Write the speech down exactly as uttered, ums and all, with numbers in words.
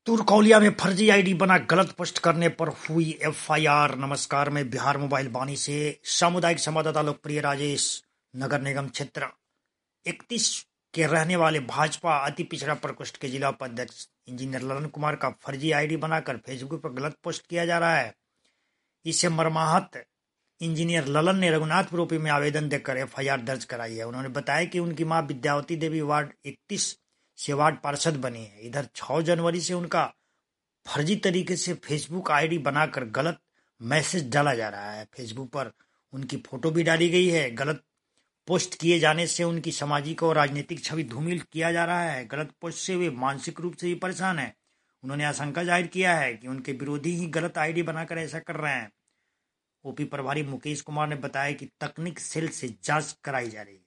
तुरकौलिया में फर्जी आईडी बना गलत पोस्ट करने पर हुई एफआईआर। नमस्कार, मैं बिहार मोबाइल वाणी से सामुदायिक संवाददाता लोकप्रिय राजेश। नगर निगम क्षेत्र इकतीस के रहने वाले भाजपा अति पिछड़ा प्रकोष्ठ के जिला उपाध्यक्ष इंजीनियर ललन कुमार का फर्जी आईडी बनाकर फेसबुक पर गलत पोस्ट किया जा रहा है। इससे मर्माहत इंजीनियर ललन ने रघुनाथपुर ओपी में आवेदन देकर एफआईआर दर्ज कराई है। उन्होंने बताया कि उनकी मां विद्यावती देवी वार्ड इकतीस से वार्ड पार्षद बनी है। इधर छह जनवरी से उनका फर्जी तरीके से फेसबुक आईडी बनाकर गलत मैसेज डाला जा रहा है। फेसबुक पर उनकी फोटो भी डाली गई है। गलत पोस्ट किए जाने से उनकी सामाजिक और राजनीतिक छवि धूमिल किया जा रहा है। गलत पोस्ट से वे मानसिक रूप से भी परेशान है। उन्होंने आशंका जाहिर किया है कि उनके विरोधी ही गलत आईडी बनाकर ऐसा कर रहे हैं। ओपी प्रभारी मुकेश कुमार ने बताया कि तकनीक सेल से जांच कराई जा रही है।